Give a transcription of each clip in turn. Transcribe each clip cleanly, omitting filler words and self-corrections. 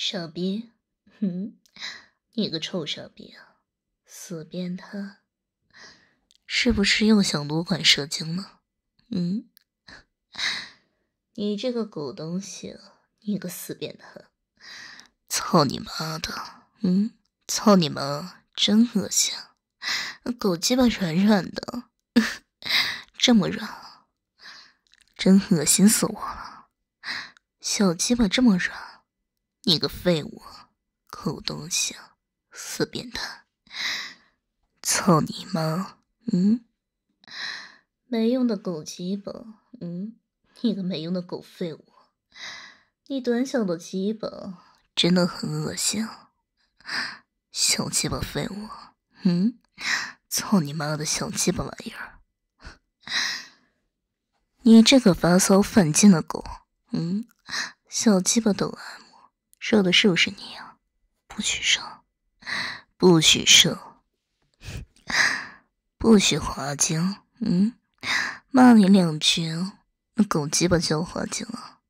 傻逼，你个臭傻逼啊，死变态，是不是又想撸管射精呢？你这个狗东西，你个死变态，操你妈的，操你妈，真恶心，狗鸡巴软软的，这么软，真恶心死我了，小鸡巴这么软，你个废物，狗东西，死变态，操你妈，没用的狗鸡巴，你个没用的狗废物，你短小的鸡巴真的很恶心，小鸡巴废物，操你妈的小鸡巴玩意儿，你这个发骚犯贱的狗，小鸡巴抖 M， 射的是不是你啊？不许射，不许射，不许滑精，骂你2句，那狗鸡巴就滑精了，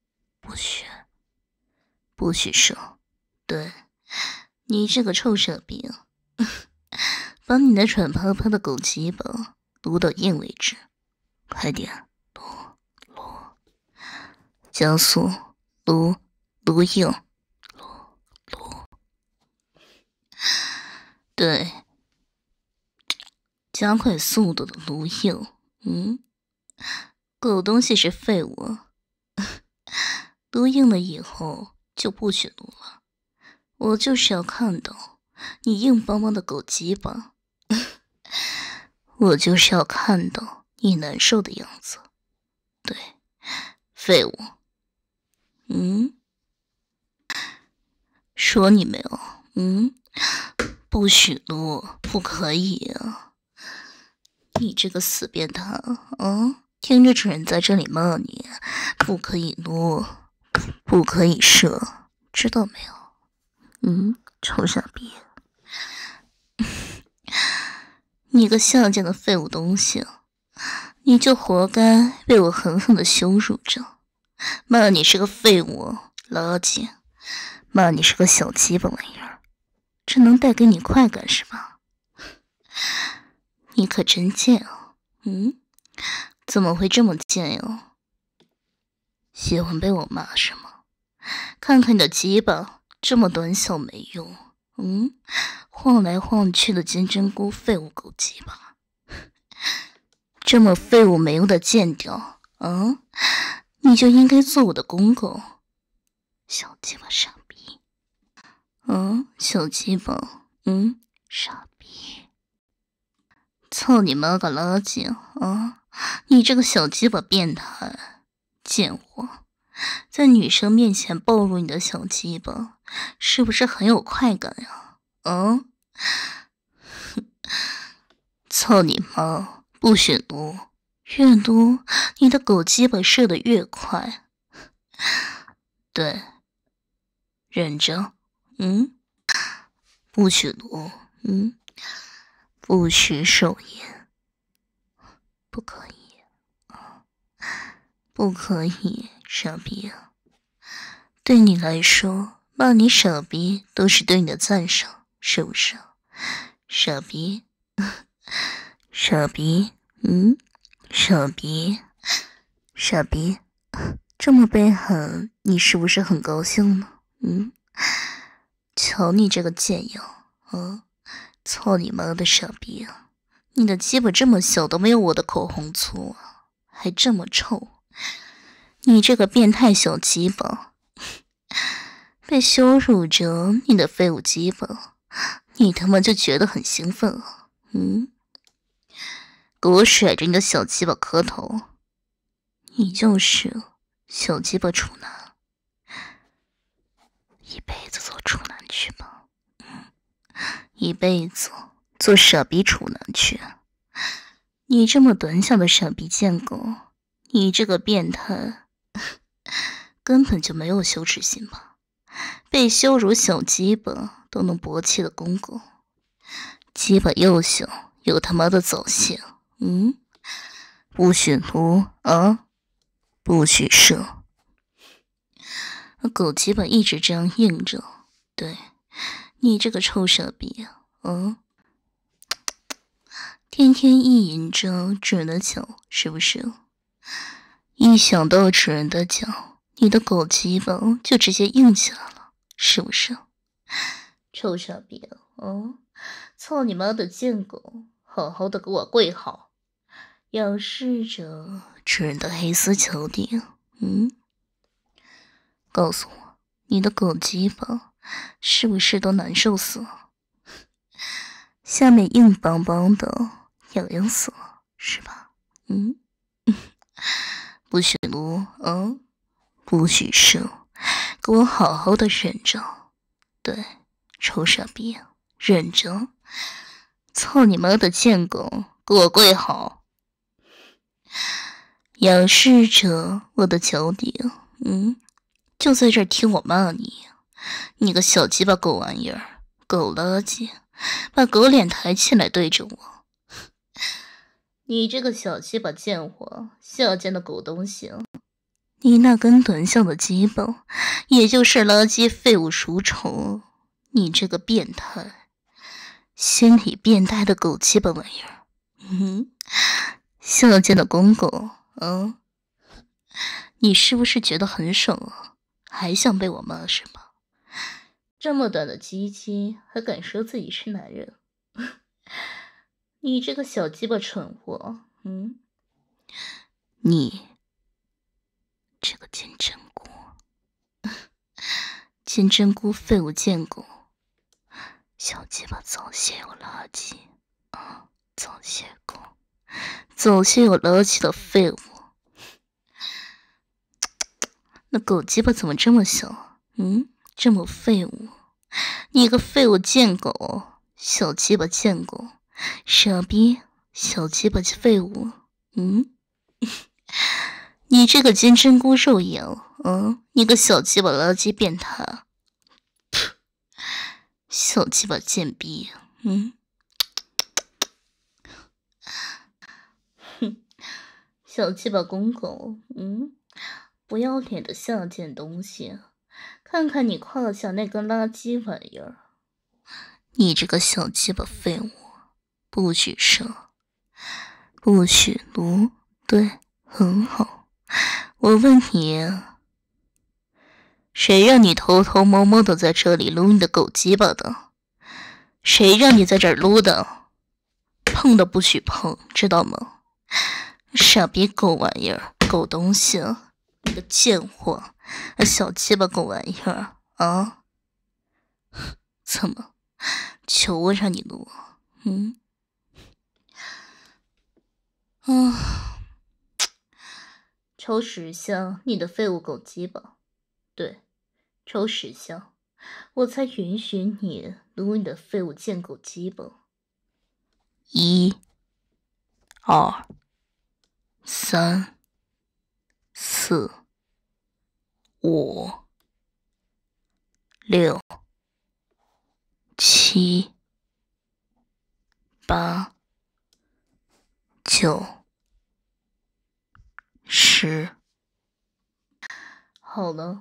不许射，对，你这个臭傻逼，把你那软趴趴的狗鸡巴撸到硬为止，快点撸，加速撸硬，撸，对，加快速度的撸硬，狗东西是废物，撸硬了以后就不许撸了，我就是要看到你硬邦邦的狗鸡巴，我就是要看到你难受的样子，对，废物，说你没有，不许撸，不可以啊，你这个死变态，听着主人在这里骂你，不可以撸，不可以射，知道没有？臭傻逼，你个下贱的废物东西，你就活该被我狠狠的羞辱着，骂你是个废物垃圾，骂你是个小鸡巴玩意儿，这能带给你快感是吧？你可真贱啊，怎么会这么贱呀？喜欢被我骂是吗？看看你的鸡巴这么短小没用，晃来晃去的金针菇废物狗鸡巴，这么废物没用的贱屌，你就应该做我的公公，小鸡巴傻逼，小鸡巴，傻逼，操你妈个垃圾啊！你这个小鸡巴变态，贱货，在女生面前暴露你的小鸡巴，是不是很有快感呀？操你妈！不许撸，越撸你的狗鸡巴射得越快。对，忍着，不许撸，不许手淫，不可以，不可以，傻逼啊！对你来说，骂你傻逼都是对你的赞赏，是不是？傻逼，傻逼，傻逼，傻逼，这么被狠，你是不是很高兴呢？瞧你这个贱样，操你妈的傻逼啊！你的鸡巴这么小都没有我的口红粗啊，还这么臭！你这个变态小鸡巴，被羞辱着你的废物鸡巴，你他妈就觉得很兴奋啊？给我甩着你的小鸡巴磕头！你就是小鸡巴处男，一辈子做处男去吧，一辈子做傻逼处男去。你这么短小的傻逼贱狗，你这个变态，根本就没有羞耻心吧？被羞辱小鸡巴都能勃起的公狗，鸡巴又小又他妈的早泄，不许撸啊，不许射， 那狗鸡巴一直这样硬着，对，你这个臭傻逼，天天意淫着主人的脚，是不是？一想到主人的脚，你的狗鸡巴就直接硬起来了，是不是？臭傻逼，操你妈的贱狗，好好的给我跪好，仰视着主人的黑丝脚底，告诉我，你的狗鸡巴是不是都难受死了？下面硬邦邦的，痒死了，是吧？不许撸，不许射，给我好好的忍着。对，臭傻逼，忍着！操你妈的贱狗，给我跪好！仰视着我的脚底，就在这儿听我骂你，你个小鸡巴狗玩意儿，狗垃圾，把狗脸抬起来对着我。你这个小鸡巴贱货，下贱的狗东西，你那根短小的鸡巴，也就是垃圾废物鼠虫，你这个变态，心理变态的狗鸡巴玩意儿，下贱的公狗，你是不是觉得很爽啊？还想被我骂是吧？这么短的鸡鸡，还敢说自己是男人？你这个小鸡巴蠢货，你这个金针菇，金针菇废物贱狗，小鸡巴早泄有垃圾啊！早泄狗，早泄有垃圾的废物。那狗鸡巴怎么这么小？这么废物！你个废物贱狗，小鸡巴贱狗，傻逼，小鸡巴废物，你这个金针菇肉羊，你个小鸡巴垃圾变态，小鸡巴贱逼，小鸡巴公狗，不要脸的下贱东西，看看你胯下那根垃圾玩意儿，你这个小鸡巴废物，不许射，不许撸，对，很好。我问你，谁让你偷偷摸摸的在这里撸你的狗鸡巴的？谁让你在这儿撸的？碰都不许碰，知道吗？傻逼狗玩意儿，狗东西，你个贱货，小鸡巴狗玩意儿啊！怎么？求我让你撸？抽10箱你的废物狗鸡巴，对，抽10箱，我才允许你撸你的废物贱狗鸡巴。1、2、3、4、5、6、7、8、9、10。好了，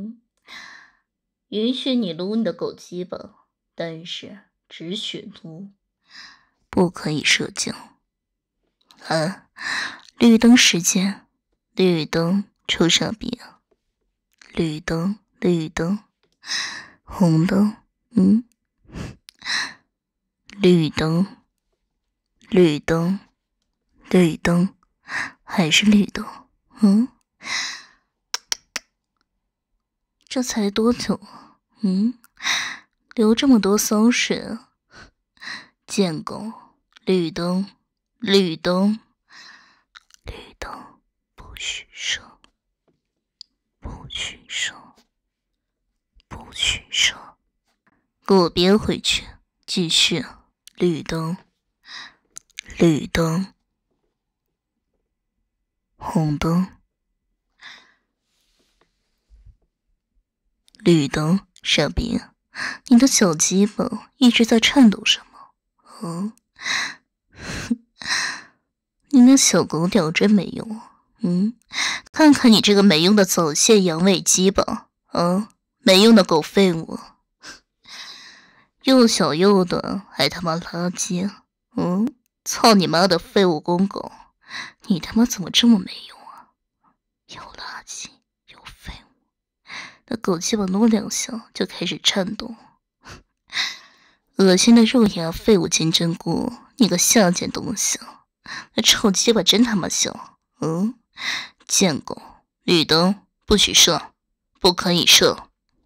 允许你撸你的狗鸡巴，但是只许撸，不可以射精。绿灯时间，绿灯，臭傻逼，绿灯，绿灯，红灯，绿灯，绿灯，绿灯，还是绿灯，这才多久啊？流这么多骚水，贱狗，绿灯，绿灯，绿灯，不许射，不许射，不许射，给我憋回去，继续，绿灯，绿灯，红灯，绿灯，傻逼，你的小鸡巴一直在颤抖什么？你那小狗屌真没用，看看你这个没用的早泄阳痿鸡巴， 没用的狗废物，又小又短，还他妈垃圾！操你妈的废物公狗！你他妈怎么这么没用啊？又垃圾又废物！那狗鸡巴挪2下就开始颤动，恶心的肉芽废物金针菇，你个下贱东西！那臭鸡巴真他妈小！贱狗！绿灯不许射，不可以射！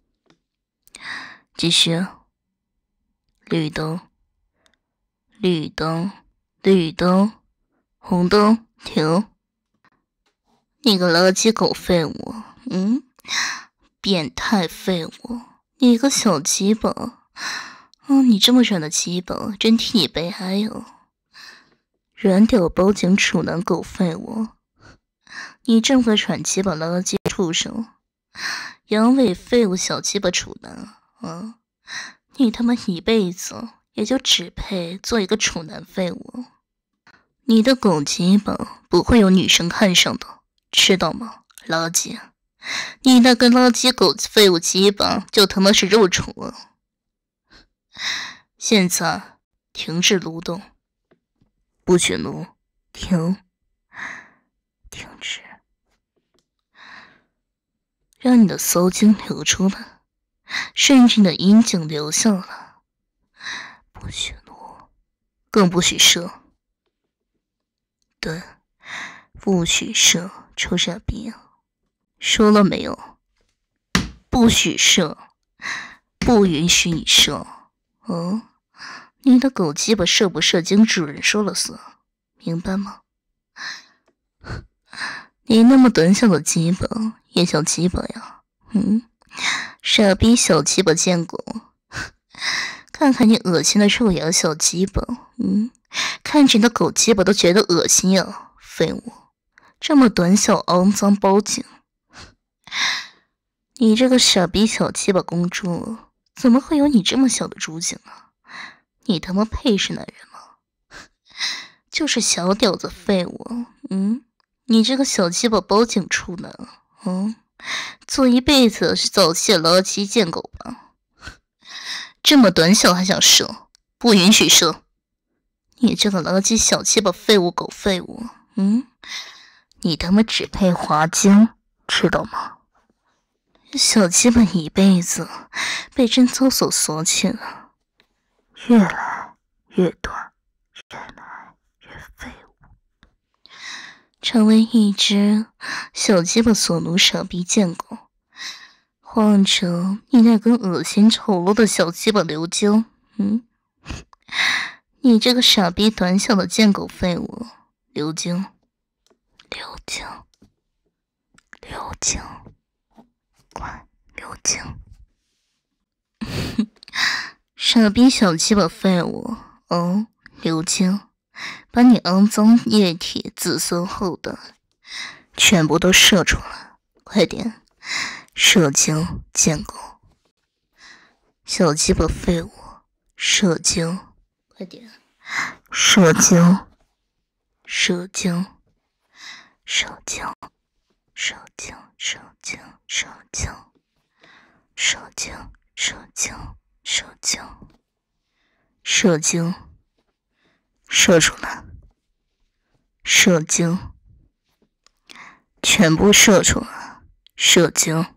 继续。绿灯，绿灯，绿灯，红灯，停！你个垃圾狗废物！变态废物！你个小鸡巴！你这么软的鸡巴，真替你悲哀哦！软屌包茎处男狗废物！你这么个软鸡巴垃圾畜生！阳痿废物小鸡巴处男！你他妈一辈子也就只配做一个处男废物！你的狗鸡巴不会有女生看上的，知道吗？垃圾！你那个垃圾狗废物鸡巴就他妈是肉虫啊！现在停止蠕动，不许撸，停止，让你的骚精流出来，甚至你的阴茎流下来，不许撸，更不许射。对，不许射，臭傻逼！说了没有？不许射，不允许你射。你的狗鸡巴射不射经主人说了算，明白吗？你那么短小的鸡巴也叫鸡巴呀？傻逼小鸡巴贱狗！看看你恶心的肉芽小鸡巴，看着你的狗鸡巴都觉得恶心呀！废物，这么短小肮脏包茎！你这个傻逼小鸡巴公主，怎么会有你这么小的猪颈啊？你他妈配是男人吗？就是小屌子废物！你这个小鸡巴包茎处男，做一辈子是早泄垃圾贱狗吧？这么短小还想射，不允许射！你这个垃圾小鸡巴废物狗废物，你他妈只配滑精，知道吗？小鸡巴一辈子被贞操所锁起了，越来越短，越来越废物，成为一只小鸡巴所奴傻逼贱狗，换成你那根恶心丑陋的小鸡巴流精，你这个傻逼短小的贱狗废物，流精，快流精！傻逼小鸡巴废物，流精！把你肮脏液体子孙后代全部都射出来，快点！射精贱狗，小鸡巴废物，射精，快点！射精，射精，射精，射精，射精，射精，射精，射精，射精，射精，射出来！射精，全部射出来！射精！